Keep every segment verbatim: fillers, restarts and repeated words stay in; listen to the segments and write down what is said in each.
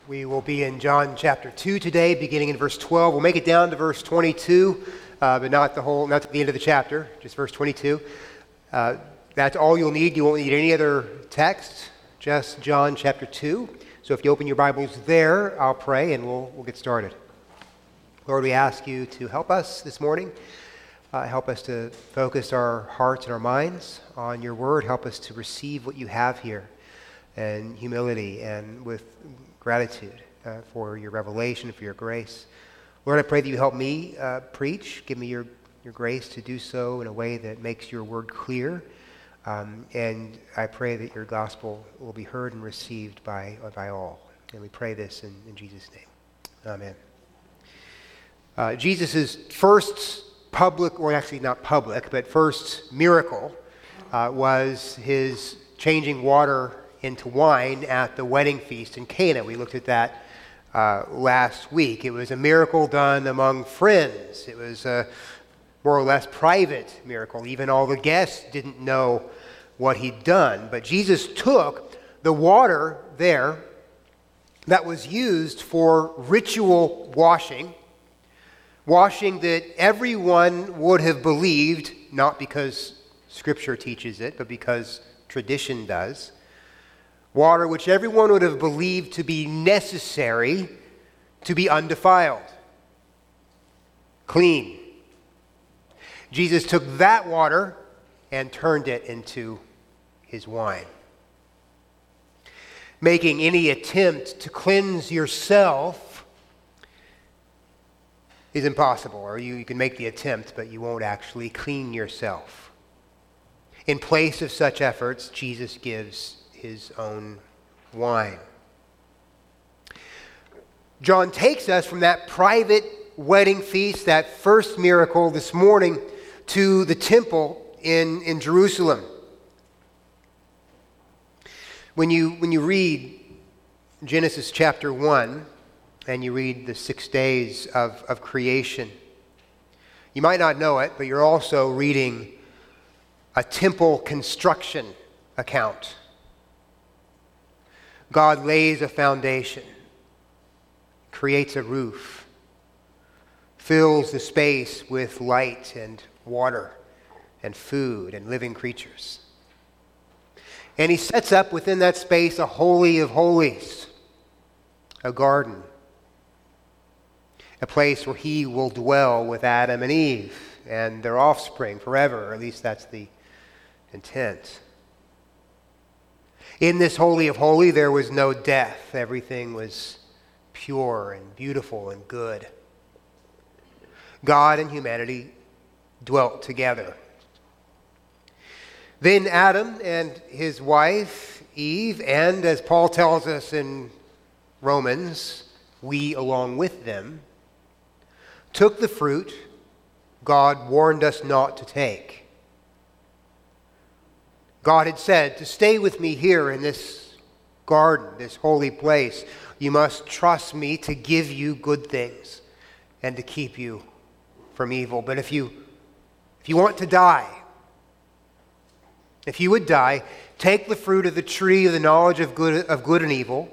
We will be in John chapter two today, beginning in verse twelve. We'll make it down to verse twenty-two, uh, but not the whole, not to the end of the chapter, just verse twenty-two. Uh, that's all you'll need. You won't need any other text, just John chapter two. So if you open your Bibles there, I'll pray and we'll, we'll get started. Lord, we ask you to help us this morning. Uh, help us to focus our hearts and our minds on your word. Help us to receive what you have here in humility and with gratitude uh, for your revelation, for your grace. Lord, I pray that you help me uh, preach. Give me your, your grace to do so in a way that makes your word clear. Um, and I pray that your gospel will be heard and received by, by all. And we pray this in, in Jesus' name. Amen. Uh, Jesus' first public, or actually not public, but first miracle uh, was his changing water into wine at the wedding feast in Cana. We looked at that uh, last week. It was a miracle done among friends. It was a more or less private miracle. Even all the guests didn't know what he'd done. But Jesus took the water there that was used for ritual washing, washing that everyone would have believed, not because Scripture teaches it, but because tradition does. Water which everyone would have believed to be necessary to be undefiled, clean. Jesus took that water and turned it into his wine. Making any attempt to cleanse yourself is impossible, or you, you can make the attempt, but you won't actually clean yourself. In place of such efforts, Jesus gives his own wine. John takes us from that private wedding feast, that first miracle this morning, to the temple in, in Jerusalem. When you, when you read Genesis chapter one, and you read the six days of, of creation, you might not know it, but you're also reading a temple construction account. God lays a foundation, creates a roof, fills the space with light and water and food and living creatures. And he sets up within that space a holy of holies, a garden, a place where he will dwell with Adam and Eve and their offspring forever, or at least that's the intent. In this Holy of Holies, there was no death. Everything was pure and beautiful and good. God and humanity dwelt together. Then Adam and his wife, Eve, and as Paul tells us in Romans, we along with them, took the fruit God warned us not to take. God had said, to stay with me here in this garden, this holy place, you must trust me to give you good things and to keep you from evil. But if you, if you want to die, if you would die, take the fruit of the tree of the knowledge of good, of good and evil,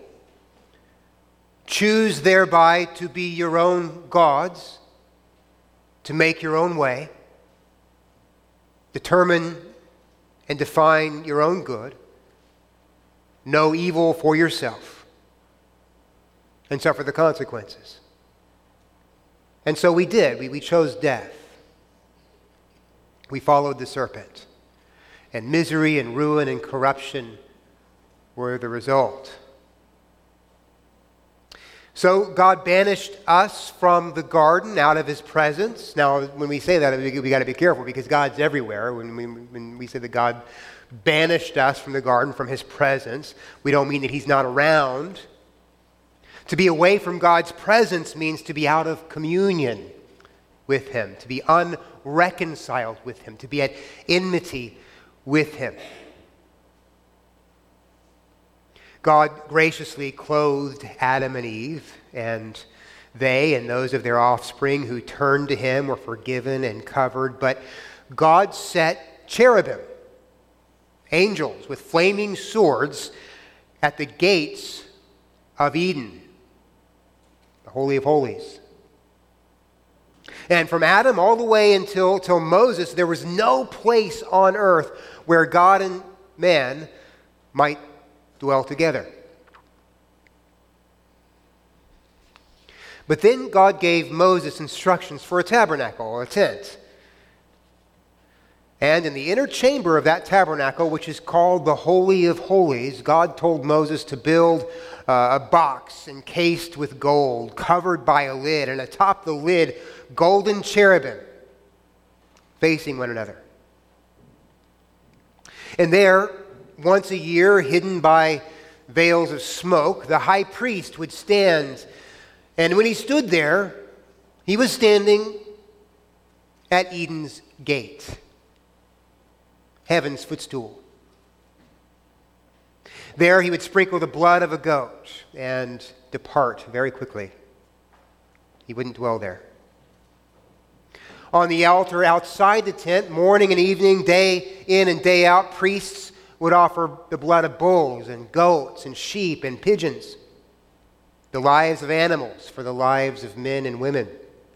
choose thereby to be your own gods, to make your own way, determine and define your own good, know evil for yourself, and suffer the consequences. And so we did. We, we chose death. We followed the serpent. And misery and ruin and corruption were the result. So God banished us from the garden out of his presence. Now, when we say that, we, we got to be careful because God's everywhere. When we, when we say that God banished us from the garden, from his presence, we don't mean that he's not around. To be away from God's presence means to be out of communion with him, to be unreconciled with him, to be at enmity with him. God graciously clothed Adam and Eve, and they and those of their offspring who turned to him were forgiven and covered. But God set cherubim, angels with flaming swords, at the gates of Eden, the Holy of Holies. And from Adam all the way until, until Moses, there was no place on earth where God and man might dwell together. But then God gave Moses instructions for a tabernacle, a tent. And in the inner chamber of that tabernacle, which is called the Holy of Holies, God told Moses to build uh, a box encased with gold, covered by a lid, and atop the lid, golden cherubim facing one another. And there, once a year, hidden by veils of smoke, the high priest would stand. And when he stood there, he was standing at Eden's gate, heaven's footstool. There he would sprinkle the blood of a goat and depart very quickly. He wouldn't dwell there. On the altar outside the tent, morning and evening, day in and day out, priests would offer the blood of bulls and goats and sheep and pigeons, the lives of animals for the lives of men and women.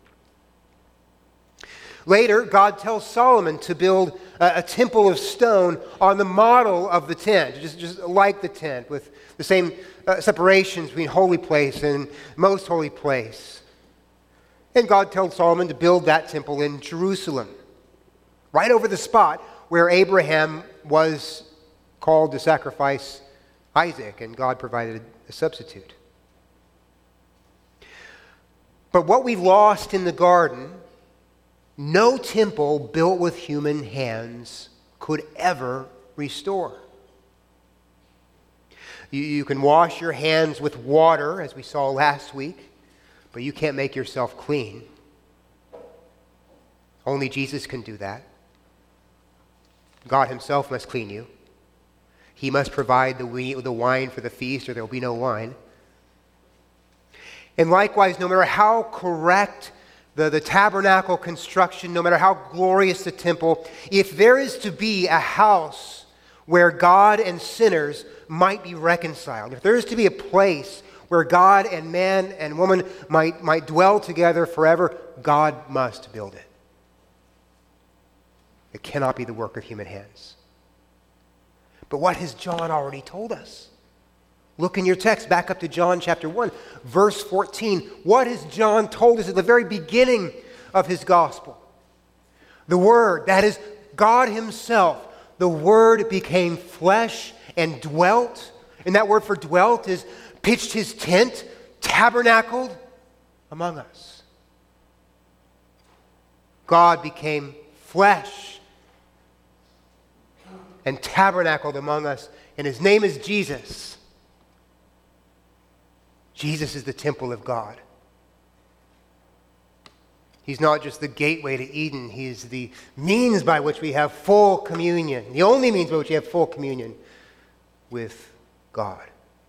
Later, God tells Solomon to build a, a temple of stone on the model of the tent, just, just like the tent, with the same uh, separations between holy place and most holy place. And God told Solomon to build that temple in Jerusalem, right over the spot where Abraham was called to sacrifice Isaac, and God provided a substitute. But what we lost in the garden, no temple built with human hands could ever restore. You, you can wash your hands with water, as we saw last week, but you can't make yourself clean. Only Jesus can do that. God himself must clean you. He must provide the, we, the wine for the feast, or there will be no wine. And likewise, no matter how correct the, the tabernacle construction, no matter how glorious the temple, if there is to be a house where God and sinners might be reconciled, if there is to be a place where God and man and woman might, might dwell together forever, God must build it. It cannot be the work of human hands. But what has John already told us? Look in your text, back up to John chapter one, verse fourteen. What has John told us at the very beginning of his gospel? The Word, that is God himself, the Word became flesh and dwelt. And that word for dwelt is pitched his tent, tabernacled among us. God became flesh and tabernacled among us, and his name is Jesus. Jesus is the temple of God. He's not just the gateway to Eden. He is the means by which we have full communion, the only means by which we have full communion with God.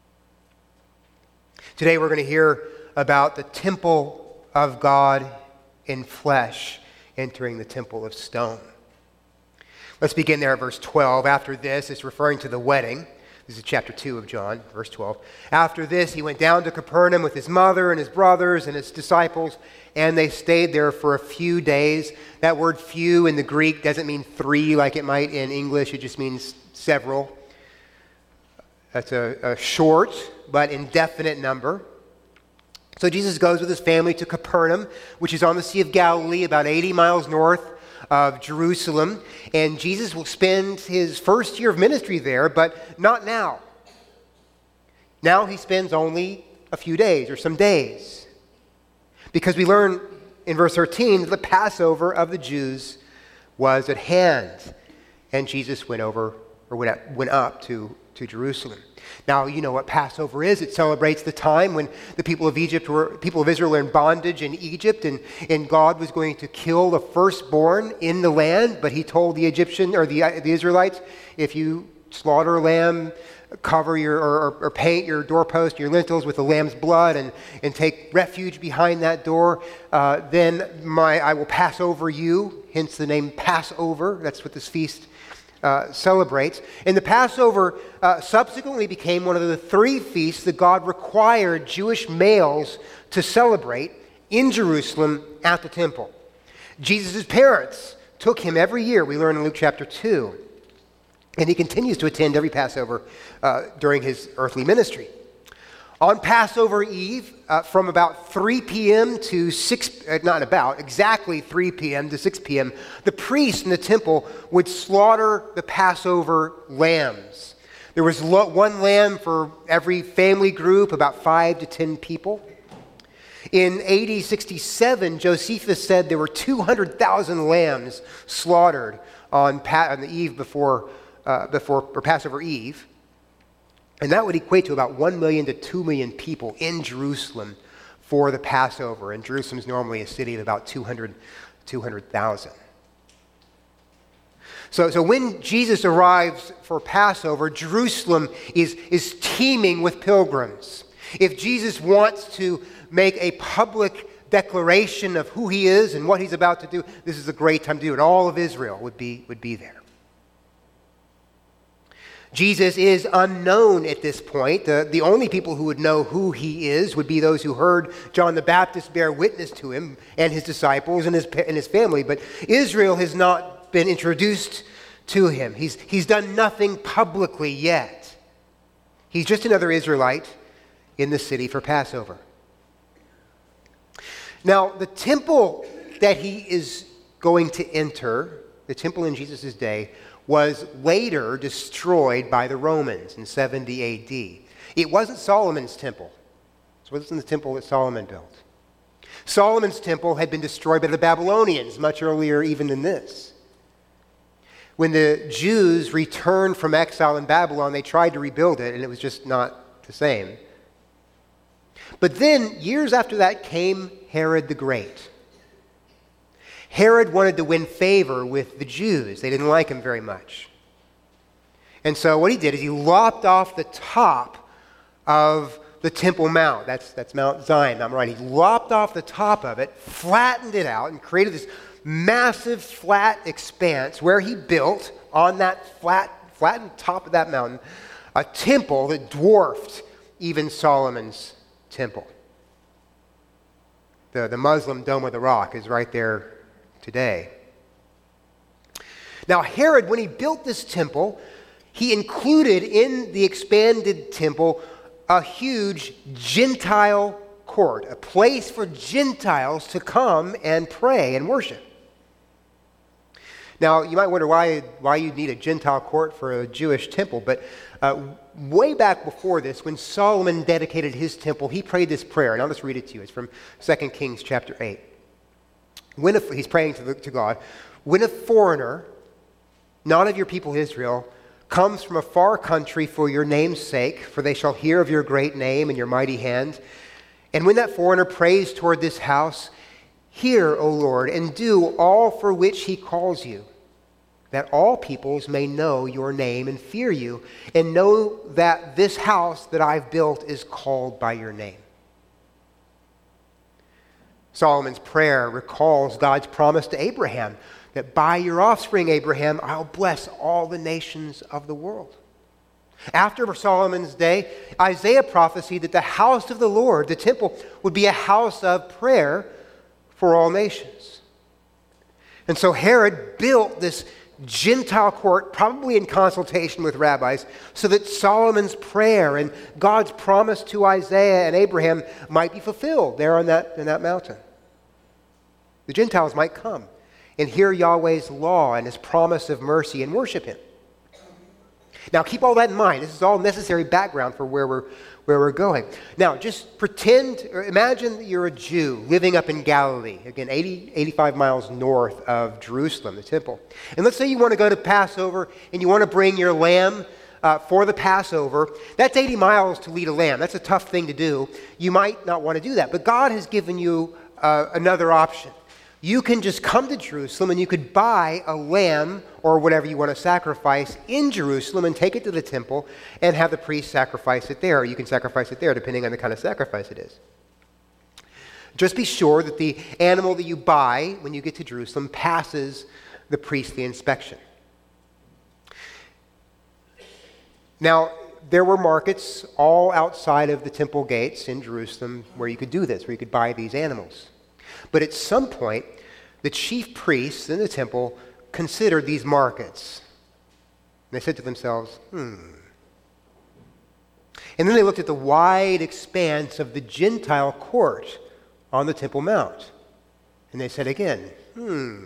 Today we're going to hear about the temple of God in flesh entering the temple of stone. Let's begin there at verse twelve. After this, it's referring to the wedding. This is chapter two of John, verse twelve. After this, he went down to Capernaum with his mother and his brothers and his disciples, and they stayed there for a few days. That word few in the Greek doesn't mean three like it might in English. It just means several. That's a, a short but indefinite number. So Jesus goes with his family to Capernaum, which is on the Sea of Galilee, about eighty miles north of Jerusalem. And Jesus will spend his first year of ministry there, but not now. Now he spends only a few days or some days. Because we learn in verse thirteen that the Passover of the Jews was at hand. And Jesus went over, or went up, went up to to Jerusalem. Now, you know what Passover is. It celebrates the time when the people of Egypt were, people of Israel were in bondage in Egypt, and, and God was going to kill the firstborn in the land, but he told the Egyptian, or the, the Israelites, if you slaughter a lamb, cover your, or, or paint your doorpost, your lintels with the lamb's blood, and, and take refuge behind that door, uh, then my, I will pass over you, hence the name Passover. That's what this feast uh, celebrates. And the Passover uh, subsequently became one of the three feasts that God required Jewish males to celebrate in Jerusalem at the temple. Jesus' parents took him every year, we learn in Luke chapter two. And he continues to attend every Passover uh, during his earthly ministry. On Passover Eve, uh, from about three p.m. to six, uh, not about, exactly three p.m. to six p.m., the priests in the temple would slaughter the Passover lambs. There was lo- one lamb for every family group, about five to ten people. In A D sixty-seven, Josephus said there were two hundred thousand lambs slaughtered on, pa- on the eve before, uh, before or Passover Eve. And that would equate to about one million to two million people in Jerusalem for the Passover. And Jerusalem is normally a city of about two hundred thousand. So, so when Jesus arrives for Passover, Jerusalem is, is teeming with pilgrims. If Jesus wants to make a public declaration of who he is and what he's about to do, this is a great time to do it. All of Israel would be, would be there. Jesus is unknown at this point. The, the only people who would know who he is would be those who heard John the Baptist bear witness to him and his disciples and his, and his family. But Israel has not been introduced to him. He's, he's done nothing publicly yet. He's just another Israelite in the city for Passover. Now, the temple that he is going to enter, the temple in Jesus' day, was later destroyed by the Romans in seventy A D. It wasn't Solomon's temple. So it wasn't the temple that Solomon built. Solomon's temple had been destroyed by the Babylonians much earlier even than this. When the Jews returned from exile in Babylon, they tried to rebuild it, and it was just not the same. But then, years after that, came Herod the Great. Herod wanted to win favor with the Jews. They didn't like him very much. And so what he did is he lopped off the top of the Temple Mount. That's, that's Mount Zion, I'm right. He lopped off the top of it, flattened it out, and created this massive flat expanse where he built on that flat, flattened top of that mountain a temple that dwarfed even Solomon's temple. The, the Muslim Dome of the Rock is right there today. Now, Herod, when he built this temple, he included in the expanded temple a huge Gentile court, a place for Gentiles to come and pray and worship. Now, you might wonder why, why you'd need a Gentile court for a Jewish temple, but uh, way back before this, when Solomon dedicated his temple, he prayed this prayer, and I'll just read it to you. It's from Second Kings chapter eight. When a, he's praying to, the, to God, when a foreigner, not of your people Israel, comes from a far country for your name's sake, for they shall hear of your great name and your mighty hand, and when that foreigner prays toward this house, hear, O Lord, and do all for which he calls you, that all peoples may know your name and fear you, and know that this house that I've built is called by your name. Solomon's prayer recalls God's promise to Abraham that by your offspring, Abraham, I'll bless all the nations of the world. After Solomon's day, Isaiah prophesied that the house of the Lord, the temple, would be a house of prayer for all nations. And so Herod built this Gentile court, probably in consultation with rabbis, so that Solomon's prayer and God's promise to Isaiah and Abraham might be fulfilled there on that, in that mountain. The Gentiles might come and hear Yahweh's law and his promise of mercy and worship him. Now, keep all that in mind. This is all necessary background for where we're, where we're going. Now, just pretend, or imagine that you're a Jew living up in Galilee, again, eighty, eighty-five miles north of Jerusalem, the temple. And let's say you want to go to Passover and you want to bring your lamb uh, for the Passover. That's eighty miles to lead a lamb. That's a tough thing to do. You might not want to do that, but God has given you uh, another option. You can just come to Jerusalem and you could buy a lamb or whatever you want to sacrifice in Jerusalem and take it to the temple and have the priest sacrifice it there. Or you can sacrifice it there depending on the kind of sacrifice it is. Just be sure that the animal that you buy when you get to Jerusalem passes the priestly inspection. Now, there were markets all outside of the temple gates in Jerusalem where you could do this, where you could buy these animals. But at some point, the chief priests in the temple considered these markets. And they said to themselves, hmm. And then they looked at the wide expanse of the Gentile court on the Temple Mount. And they said again, hmm.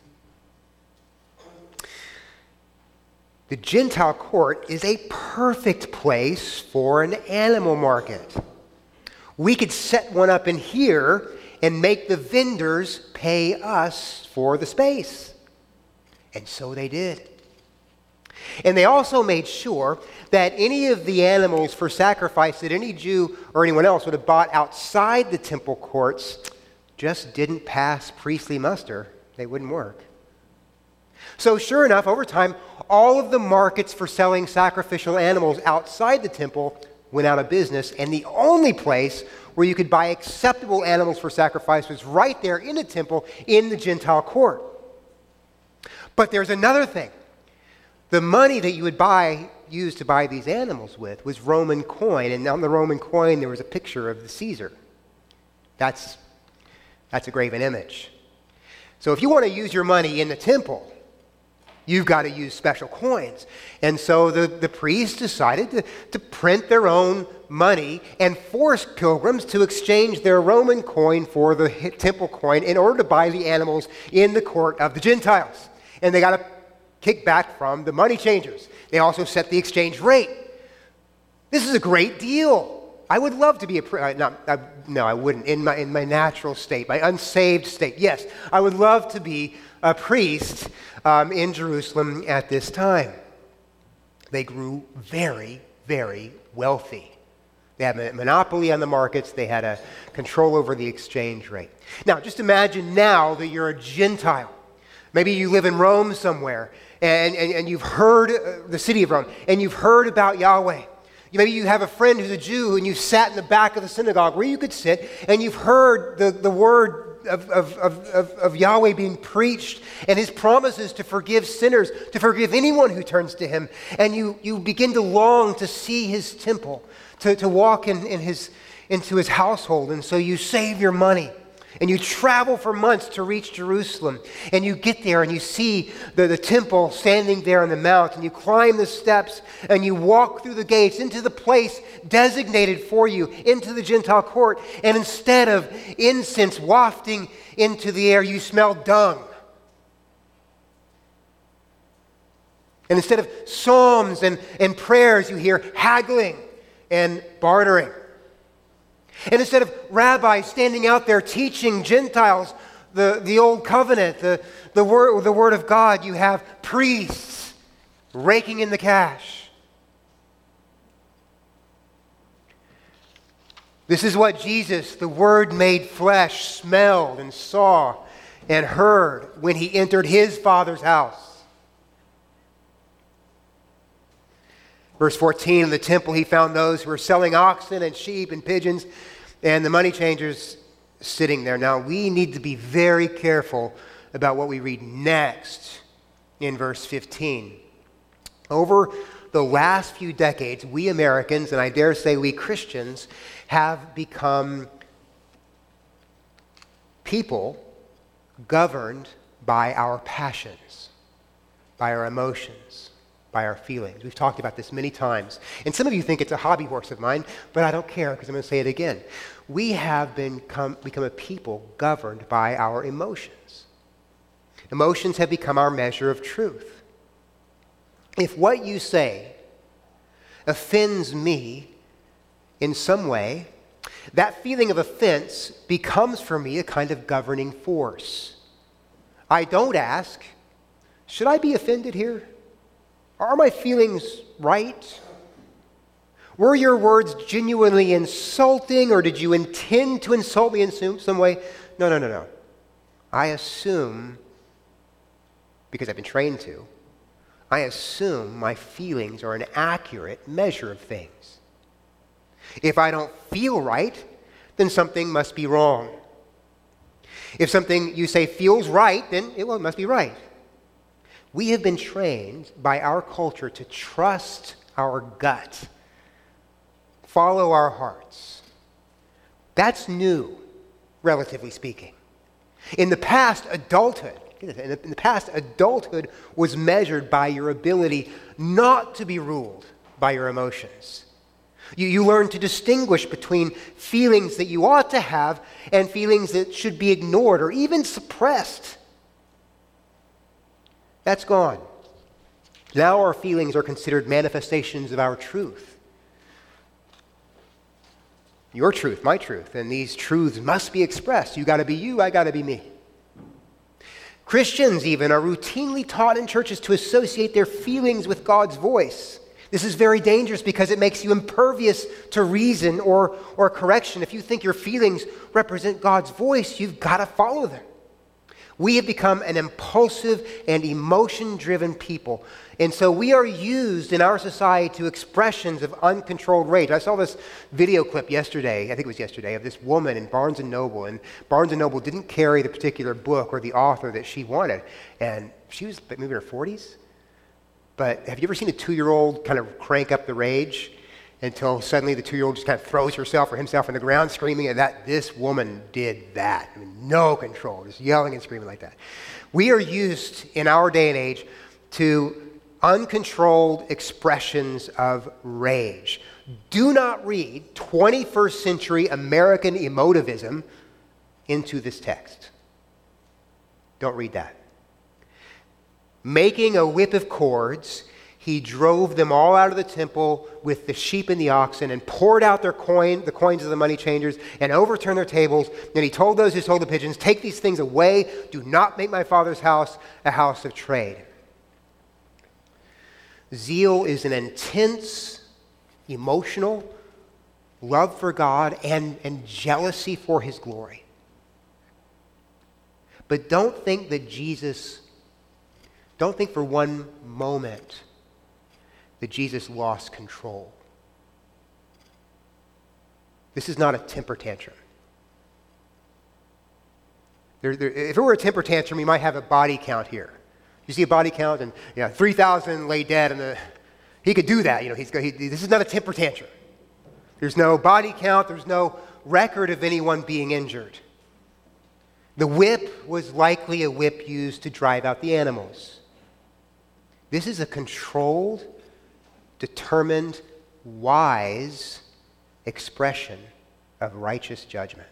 The Gentile court is a perfect place for an animal market. We could set one up in here and make the vendors pay us for the space. And so they did. And they also made sure that any of the animals for sacrifice that any Jew or anyone else would have bought outside the temple courts just didn't pass priestly muster. They wouldn't work. So sure enough, over time, all of the markets for selling sacrificial animals outside the temple went out of business, and the only place where you could buy acceptable animals for sacrifice was right there in the temple in the Gentile court. But there's another thing. The money that you would buy, use to buy these animals with, was Roman coin, and on the Roman coin there was a picture of the Caesar. That's, that's a graven image. So if you want to use your money in the temple, you've got to use special coins. And so the, the priests decided to, to print their own money and force pilgrims to exchange their Roman coin for the temple coin in order to buy the animals in the court of the Gentiles. And they got a kickback from the money changers. They also set the exchange rate. This is a great deal. I would love to be a priest. Uh, uh, no, I wouldn't. In my, in my natural state, my unsaved state, yes, I would love to be a priest um, in Jerusalem at this time. They grew very, very wealthy. They had a monopoly on the markets. They had a control over the exchange rate. Now, just imagine now that you're a Gentile. Maybe you live in Rome somewhere, and, and, and you've heard, uh, the city of Rome, and you've heard about Yahweh. Maybe you have a friend who's a Jew, and you've sat in the back of the synagogue where you could sit, and you've heard the, the word of, of, of, of Yahweh being preached, and his promises to forgive sinners, to forgive anyone who turns to him. And you, you begin to long to see his temple, to, to walk in, in his, into his household. And so you save your money, and you travel for months to reach Jerusalem. And you get there and you see the, the temple standing there on the mount. And you climb the steps and you walk through the gates into the place designated for you, into the Gentile court. And instead of incense wafting into the air, you smell dung. And instead of psalms and, and prayers, you hear haggling and bartering. And instead of rabbis standing out there teaching Gentiles the, the old covenant, the, the, word, the word of God, you have priests raking in the cash. This is what Jesus, the Word made flesh, smelled and saw and heard when he entered his Father's house. Verse fourteen, in the temple he found those who were selling oxen and sheep and pigeons, and the money changers sitting there. Now, we need to be very careful about what we read next in verse fifteen. Over the last few decades, we Americans, and I dare say we Christians, have become people governed by our passions, by our emotions, by our feelings. We've talked about this many times. And some of you think it's a hobby horse of mine, but I don't care because I'm going to say it again. We have been come, become a people governed by our emotions. Emotions have become our measure of truth. If what you say offends me in some way, that feeling of offense becomes for me a kind of governing force. I don't ask, should I be offended here? Are my feelings right? Were your words genuinely insulting, or did you intend to insult me in some way? No, no, no, no. I assume, because I've been trained to, I assume my feelings are an accurate measure of things. If I don't feel right, then something must be wrong. If something you say feels right, then it, well, it must be right. We have been trained by our culture to trust our gut, follow our hearts. That's new, relatively speaking. In the past, adulthood, in the past, adulthood was measured by your ability not to be ruled by your emotions. You, you learn to distinguish between feelings that you ought to have and feelings that should be ignored or even suppressed. That's gone. Now our feelings are considered manifestations of our truth. Your truth, my truth, and these truths must be expressed. You got to be you, I got to be me. Christians even are routinely taught in churches to associate their feelings with God's voice. This is very dangerous because it makes you impervious to reason or, or correction. If you think your feelings represent God's voice, you've got to follow them. We have become an impulsive and emotion-driven people. And so we are used in our society to expressions of uncontrolled rage. I saw this video clip yesterday, I think it was yesterday, of this woman in Barnes and Noble. And Barnes and Noble didn't carry the particular book or the author that she wanted. And she was maybe in her forties. But have you ever seen a two-year-old kind of crank up the rage until suddenly the two-year-old just kind of throws herself or himself on the ground screaming at that? This woman did that. I mean, no control, just yelling and screaming like that. We are used in our day and age to uncontrolled expressions of rage. Do not read twenty-first century American emotivism into this text. Don't read that. Making a whip of cords, he drove them all out of the temple with the sheep and the oxen and poured out their coin, the coins of the money changers, and overturned their tables. Then he told those who sold the pigeons, take these things away. Do not make my father's house a house of trade. Zeal is an intense, emotional love for God and, and jealousy for his glory. But don't think that Jesus, don't think for one moment that Jesus lost control. This is not a temper tantrum. There, there, if it were a temper tantrum, you might have a body count here. You see a body count, and you know, three thousand lay dead, and the, he could do that. You know, he's he, this is not a temper tantrum. There's no body count. There's no record of anyone being injured. The whip was likely a whip used to drive out the animals. This is a controlled, determined, wise expression of righteous judgment.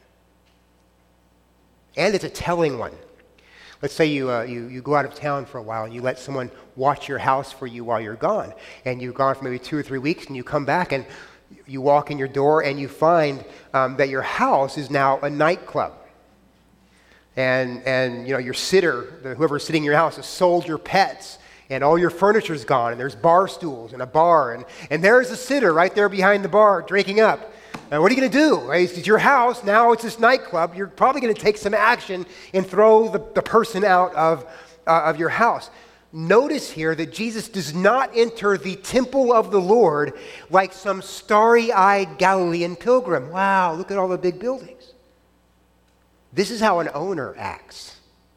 And it's a telling one. Let's say you, uh, you, you go out of town for a while and you let someone watch your house for you while you're gone. And you're gone for maybe two or three weeks and you come back and you walk in your door and you find um, that your house is now a nightclub. And, and you know, your sitter, the, whoever's sitting in your house, has sold your pets. And all your furniture's gone, and there's bar stools and a bar, and, and there's a sitter right there behind the bar drinking up. Now, what are you going to do? It's your house, now it's this nightclub. You're probably going to take some action and throw the, the person out of, uh, of your house. Notice here that Jesus does not enter the temple of the Lord like some starry-eyed Galilean pilgrim. Wow, look at all the big buildings. This is how an owner acts.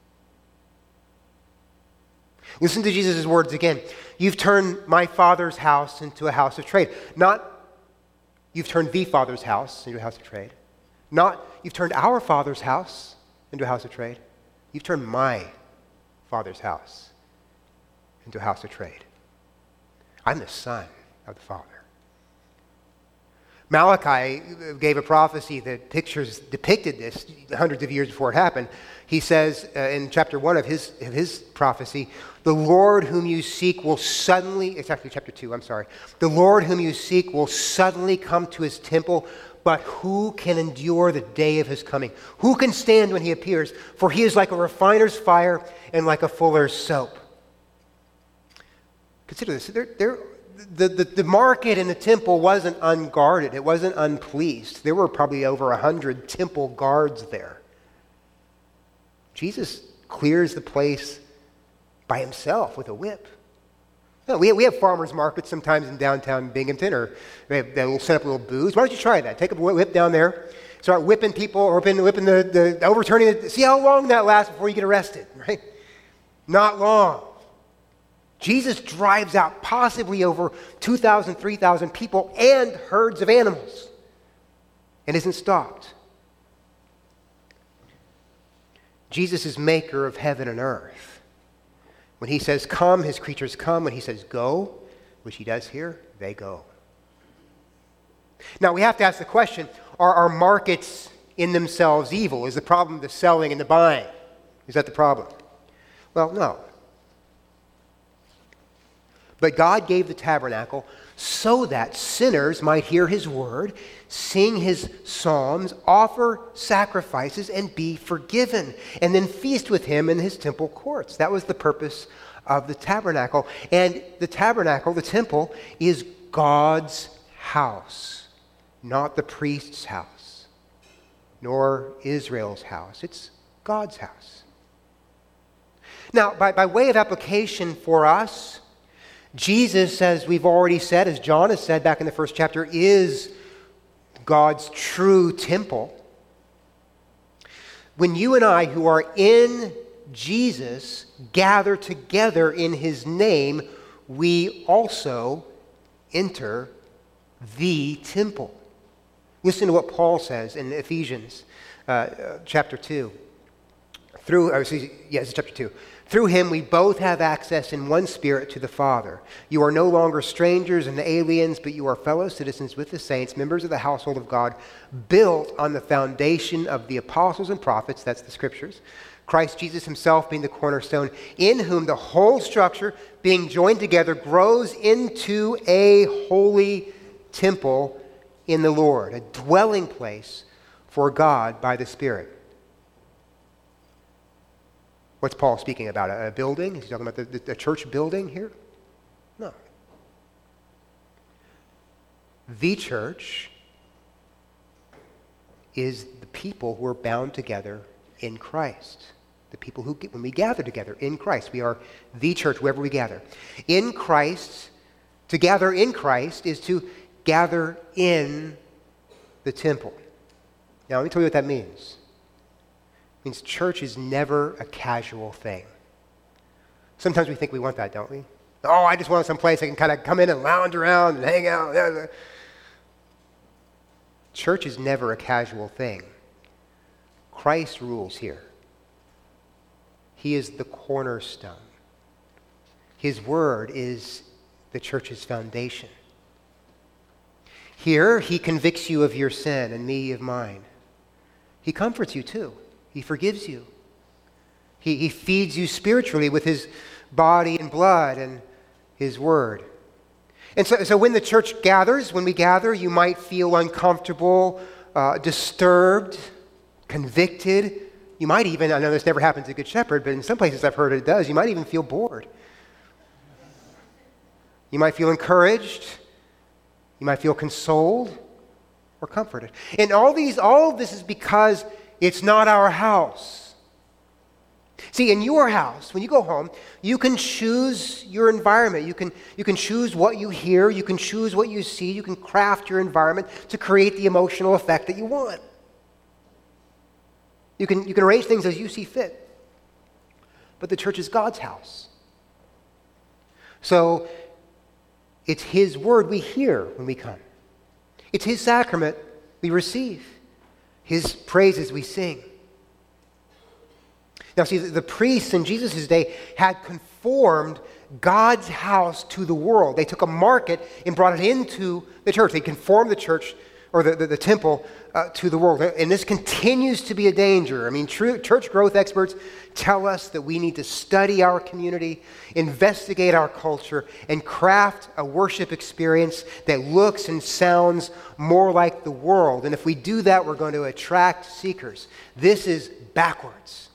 Listen to Jesus' words again. You've turned my Father's house into a house of trade. Not you've turned the Father's house into a house of trade. Not you've turned our Father's house into a house of trade. You've turned my Father's house into a house of trade. I'm the Son of the Father. Malachi gave a prophecy that pictures depicted this hundreds of years before it happened. He says uh, in chapter one of his, of his prophecy, the Lord whom you seek will suddenly, it's actually chapter two, I'm sorry. The Lord whom you seek will suddenly come to his temple, but who can endure the day of his coming? Who can stand when he appears? For he is like a refiner's fire and like a fuller's soap. Consider this. They're, they're, the, the, the market in the temple wasn't unguarded. It wasn't unpoliced. There were probably over a hundred temple guards there. Jesus clears the place by himself with a whip. No, we, we have farmers markets sometimes in downtown Binghamton, or they have, they'll set up little booths. Why don't you try that? Take a whip down there, start whipping people, or whipping, whipping the, the, overturning it. See how long that lasts before you get arrested, right? Not long. Jesus drives out possibly over two thousand, three thousand people and herds of animals and isn't stopped. Jesus is maker of heaven and earth. When he says come, his creatures come. When he says go, which he does here, they go. Now we have to ask the question, are our markets in themselves evil? Is the problem the selling and the buying? Is that the problem? Well, no. But God gave the tabernacle so that sinners might hear his word, sing his psalms, offer sacrifices, and be forgiven, and then feast with him in his temple courts. That was the purpose of the tabernacle. And the tabernacle, the temple, is God's house, not the priest's house, nor Israel's house. It's God's house. Now, by, by way of application for us, Jesus, as we've already said, as John has said back in the first chapter, is God's true temple. When you and I, who are in Jesus, gather together in his name, we also enter the temple. Listen to what Paul says in Ephesians uh, chapter two. Through, or excuse me, yes, chapter two. Through him we both have access in one spirit to the Father. You are no longer strangers and aliens, but you are fellow citizens with the saints, members of the household of God, built on the foundation of the apostles and prophets, that's the scriptures, Christ Jesus himself being the cornerstone, in whom the whole structure, being joined together, grows into a holy temple in the Lord, a dwelling place for God by the Spirit. What's Paul speaking about? A building? Is he talking about the, the, the church building here? No. The church is the people who are bound together in Christ. The people who, when we gather together in Christ, we are the church wherever we gather. In Christ, to gather in Christ is to gather in the temple. Now, let me tell you what that means. It means church is never a casual thing. Sometimes we think we want that, don't we? Oh, I just want some place I can kind of come in and lounge around and hang out. Church is never a casual thing. Christ rules here. He is the cornerstone. His word is the church's foundation. Here, he convicts you of your sin and me of mine. He comforts you too. He forgives you. He, he feeds you spiritually with his body and blood and his word. And so, so when the church gathers, when we gather, you might feel uncomfortable, uh, disturbed, convicted. You might even, I know this never happens at Good Shepherd, but in some places I've heard it does, you might even feel bored. You might feel encouraged. You might feel consoled or comforted. And all these, all of this is because it's not our house. See, in your house, when you go home, you can choose your environment. You can, you can choose what you hear. You can choose what you see. You can craft your environment to create the emotional effect that you want. You can, you can arrange things as you see fit. But the church is God's house. So it's his word we hear when we come. It's his sacrament we receive. His praises we sing. Now see, the, the priests in Jesus' day had conformed God's house to the world. They took a market and brought it into the church. They conformed the church or the, the, the temple uh, to the world. And this continues to be a danger. I mean, true, church growth experts tell us that we need to study our community, investigate our culture, and craft a worship experience that looks and sounds more like the world. And if we do that, we're going to attract seekers. This is backwards.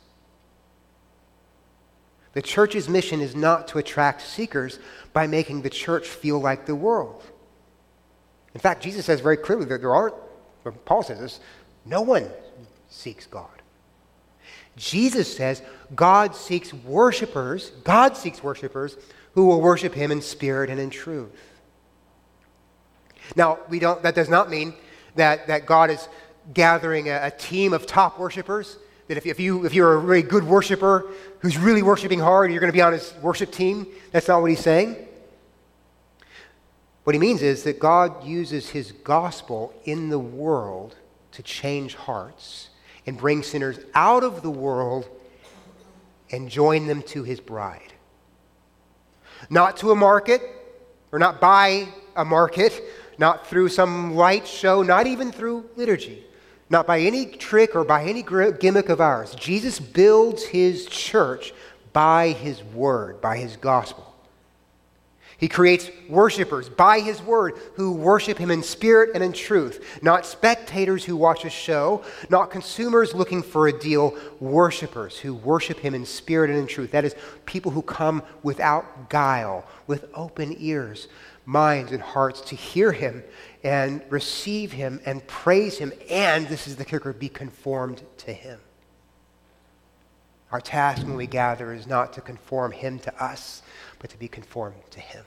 The church's mission is not to attract seekers by making the church feel like the world. In fact, Jesus says very clearly that there aren't, or Paul says this, no one seeks God. Jesus says God seeks worshipers, God seeks worshipers who will worship him in spirit and in truth. Now, we don't, that does not mean that, that God is gathering a, a team of top worshipers that if, if, you, if you're a really good worshiper who's really worshiping hard, you're going to be on his worship team. That's not what he's saying. What he means is that God uses his gospel in the world to change hearts and bring sinners out of the world and join them to his bride. Not to a market, or not by a market, not through some light show, not even through liturgy, not by any trick or by any gimmick of ours. Jesus builds his church by his word, by his gospel. He creates worshipers by his word who worship him in spirit and in truth, not spectators who watch a show, not consumers looking for a deal, worshipers who worship him in spirit and in truth. That is, people who come without guile, with open ears, minds, and hearts to hear him and receive him and praise him, and, this is the kicker, be conformed to him. Our task when we gather is not to conform him to us, but to be conformed to him.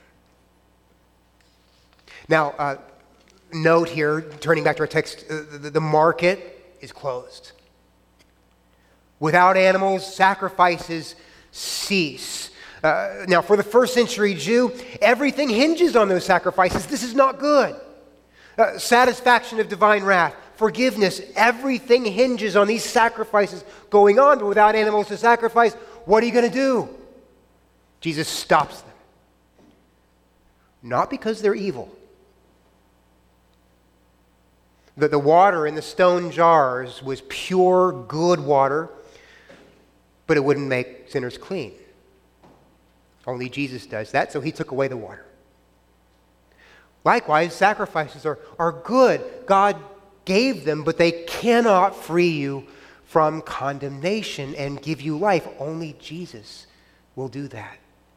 Now, uh, note here, turning back to our text, uh, the, the market is closed. Without animals, sacrifices cease. Uh, now, for the first century Jew, everything hinges on those sacrifices. This is not good. Uh, satisfaction of divine wrath, forgiveness, everything hinges on these sacrifices going on. But without animals to sacrifice, what are you going to do? Jesus stops them. Not because they're evil. The, the water in the stone jars was pure, good water, but it wouldn't make sinners clean. Only Jesus does that, so he took away the water. Likewise, sacrifices are, are good. God gave them, but they cannot free you from condemnation and give you life. Only Jesus will do that.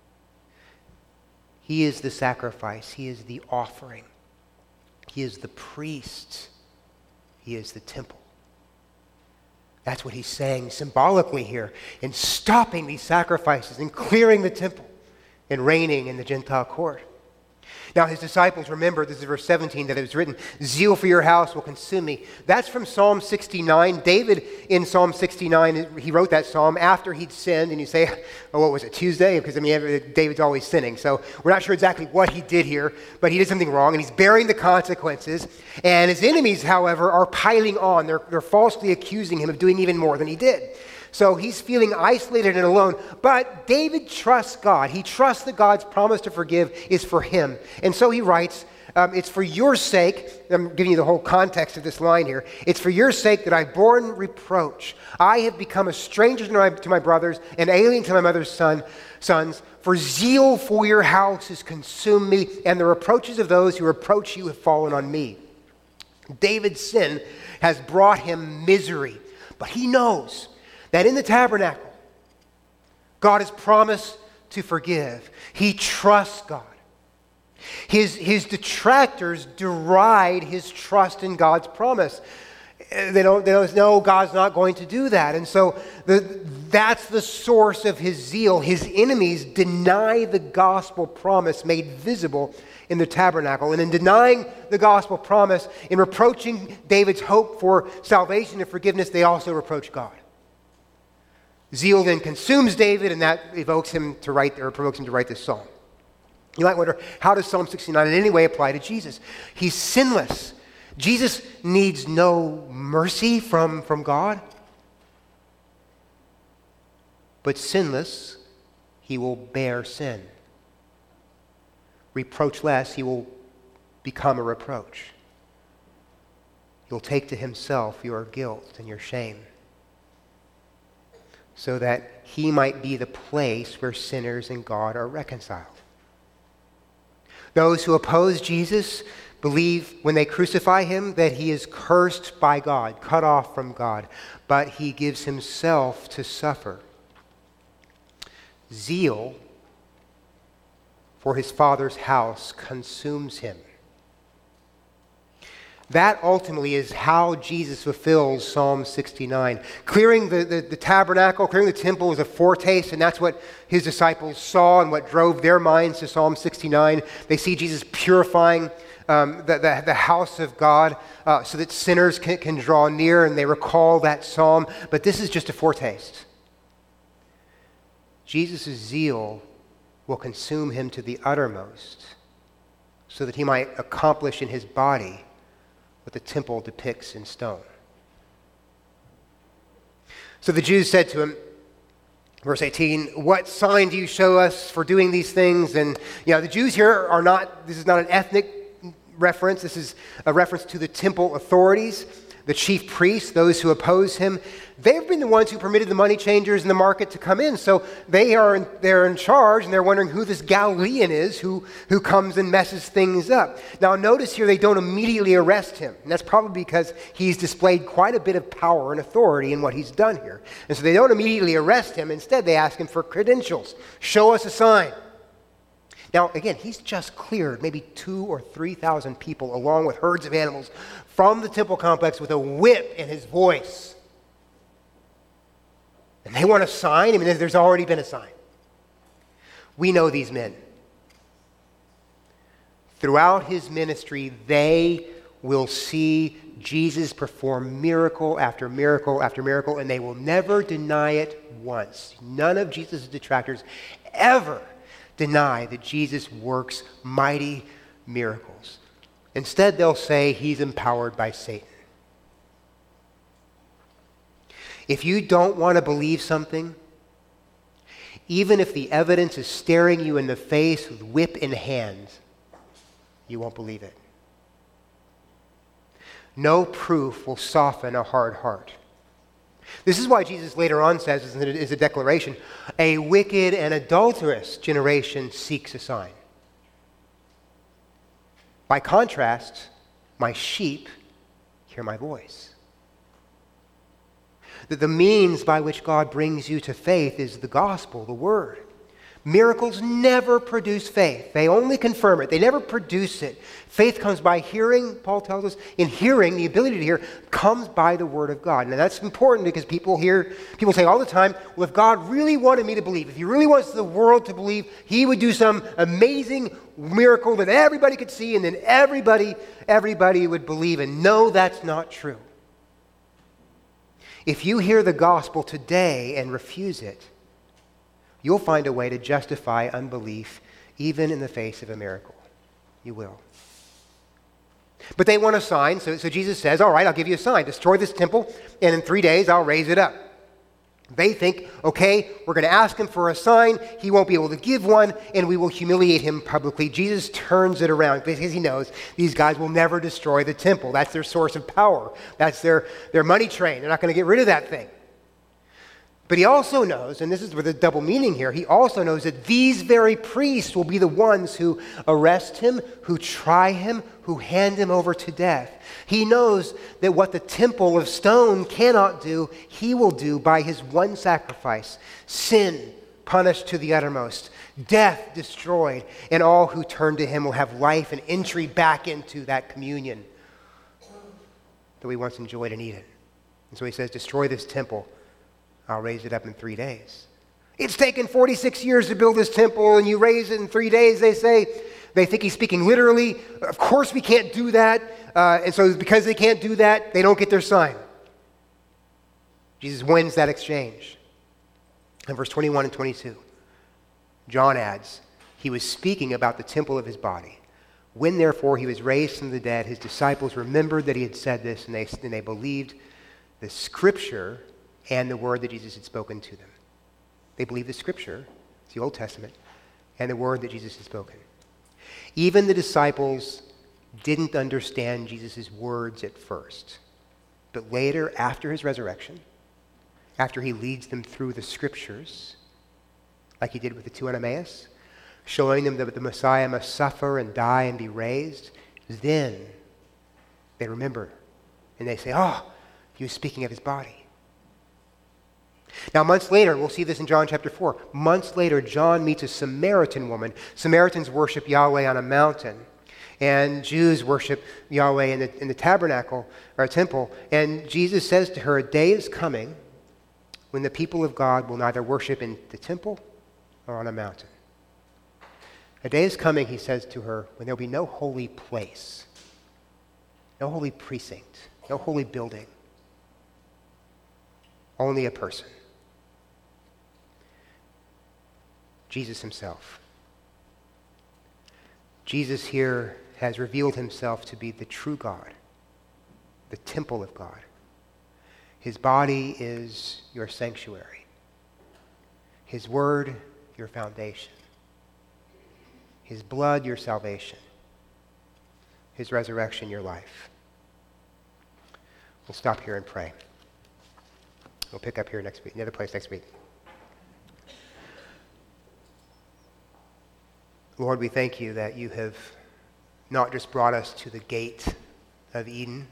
He is the sacrifice. He is the offering. He is the priest. He is the temple. That's what he's saying symbolically here in stopping these sacrifices and clearing the temple and reigning in the Gentile court. Now his disciples, remember, this is verse seventeen, that it was written, zeal for your house will consume me. That's from Psalm sixty-nine. David, in Psalm sixty-nine, he wrote that psalm after he'd sinned. And you say, oh, what was it, Tuesday? Because, I mean, David's always sinning. So we're not sure exactly what he did here, but he did something wrong, and he's bearing the consequences. And his enemies, however, are piling on. They're, they're falsely accusing him of doing even more than he did. So he's feeling isolated and alone. But David trusts God. He trusts that God's promise to forgive is for him. And so he writes, um, it's for your sake, I'm giving you the whole context of this line here, it's for your sake that I've borne reproach. I have become a stranger to my, to my brothers, an alien to my mother's son, sons. For zeal for your house has consumed me, and the reproaches of those who reproach you have fallen on me. David's sin has brought him misery, but he knows that in the tabernacle, God has promised to forgive. He trusts God. His, his detractors deride his trust in God's promise. They don't, they don't know God's not going to do that. And so the, that's the source of his zeal. His enemies deny the gospel promise made visible in the tabernacle. And in denying the gospel promise, in reproaching David's hope for salvation and forgiveness, they also reproach God. Zeal then consumes David, and that evokes him to write, or provokes him to write this psalm. You might wonder, how does Psalm sixty-nine in any way apply to Jesus? He's sinless. Jesus needs no mercy from, from God. But sinless, he will bear sin. Reproachless, he will become a reproach. He'll take to himself your guilt and your shame, so that he might be the place where sinners and God are reconciled. Those who oppose Jesus believe when they crucify him that he is cursed by God, cut off from God, but he gives himself to suffer. Zeal for his Father's house consumes him. That ultimately is how Jesus fulfills Psalm sixty-nine. Clearing the, the, the tabernacle, clearing the temple was a foretaste, and that's what his disciples saw and what drove their minds to Psalm sixty-nine. They see Jesus purifying um, the, the, the house of God uh, so that sinners can, can draw near and they recall that psalm. But this is just a foretaste. Jesus' zeal will consume him to the uttermost so that he might accomplish in his body what the temple depicts in stone. So the Jews said to him, verse eighteen, what sign do you show us for doing these things? And, you know, the Jews here are not, this is not an ethnic reference. This is a reference to the temple authorities, the chief priests, those who oppose him. They've been the ones who permitted the money changers in the market to come in. So they are in, they're in charge, and they're wondering who this Galilean is who, who comes and messes things up. Now notice here they don't immediately arrest him. And that's probably because he's displayed quite a bit of power and authority in what he's done here. And so they don't immediately arrest him. Instead, they ask him for credentials. Show us a sign. Now, again, he's just cleared maybe two or three thousand people along with herds of animals from the temple complex with a whip in his voice. And they want a sign? I mean, there's already been a sign. We know these men. Throughout his ministry, they will see Jesus perform miracle after miracle after miracle, and they will never deny it once. None of Jesus' detractors ever deny that Jesus works mighty miracles. Instead, they'll say he's empowered by Satan. If you don't want to believe something, even if the evidence is staring you in the face with whip in hand, you won't believe it. No proof will soften a hard heart. This is why Jesus later on says, is a declaration, a wicked and adulterous generation seeks a sign. By contrast, my sheep hear my voice. That the means by which God brings you to faith is the gospel, the word. Miracles never produce faith. They only confirm it. They never produce it. Faith comes by hearing, Paul tells us. In hearing, the ability to hear comes by the word of God. Now that's important because people hear, people say all the time, well, if God really wanted me to believe, if he really wants the world to believe, he would do some amazing miracle that everybody could see and then everybody, everybody would believe. And no, that's not true. If you hear the gospel today and refuse it, you'll find a way to justify unbelief even in the face of a miracle. You will. But they want a sign, so, so Jesus says, all right, I'll give you a sign. Destroy this temple, and in three days I'll raise it up. They think, okay, we're going to ask him for a sign. He won't be able to give one, and we will humiliate him publicly. Jesus turns it around because he knows these guys will never destroy the temple. That's their source of power. That's their, their money train. They're not going to get rid of that thing. But he also knows, and this is where the double meaning here, he also knows that these very priests will be the ones who arrest him, who try him, who hand him over to death. He knows that what the temple of stone cannot do, he will do by his one sacrifice. Sin punished to the uttermost, death destroyed, and all who turn to him will have life and entry back into that communion that we once enjoyed in Eden. And so he says, destroy this temple. I'll raise it up in three days. It's taken forty-six years to build this temple, and you raise it in three days, they say. They think he's speaking literally. Of course we can't do that. Uh, and so because they can't do that, they don't get their sign. Jesus wins that exchange. In verse twenty-one and twenty-two, John adds, he was speaking about the temple of his body. When therefore he was raised from the dead, his disciples remembered that he had said this, and they, and they believed the scripture and the word that Jesus had spoken to them. They believed the scripture, it's the Old Testament, and the word that Jesus had spoken. Even the disciples didn't understand Jesus' words at first. But later, after his resurrection, after he leads them through the scriptures, like he did with the two on Emmaus, showing them that the Messiah must suffer and die and be raised, then they remember and they say, oh, he was speaking of his body. Now, months later, we'll see this in John chapter four. Months later, John meets a Samaritan woman. Samaritans worship Yahweh on a mountain, and Jews worship Yahweh in the, in the tabernacle or temple. And Jesus says to her, a day is coming when the people of God will neither worship in the temple or on a mountain. A day is coming, he says to her, when there will be no holy place, no holy precinct, no holy building, only a person. Jesus himself. Jesus here has revealed himself to be the true God, the temple of God. His body is your sanctuary. His word, your foundation. His blood, your salvation. His resurrection, your life. We'll stop here and pray. We'll pick up here next week, another place next week. Lord, we thank you that you have not just brought us to the gate of Eden,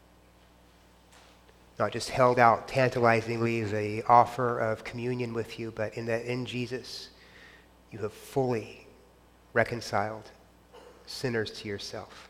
not just held out tantalizingly the offer of communion with you, but in that in Jesus, you have fully reconciled sinners to yourself.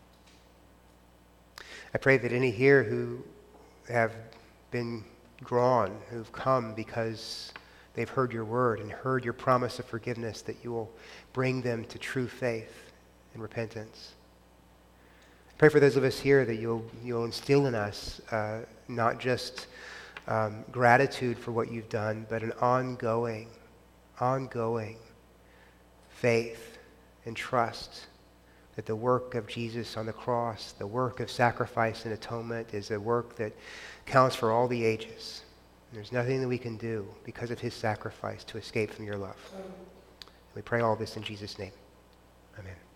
I pray that any here who have been drawn, who've come because they've heard your word and heard your promise of forgiveness, that you will bring them to true faith and repentance. I pray for those of us here that you'll, you'll instill in us uh, not just um, gratitude for what you've done, but an ongoing, ongoing faith and trust that the work of Jesus on the cross, the work of sacrifice and atonement, is a work that counts for all the ages. There's nothing that we can do because of his sacrifice to escape from your love. We pray all this in Jesus' name. Amen.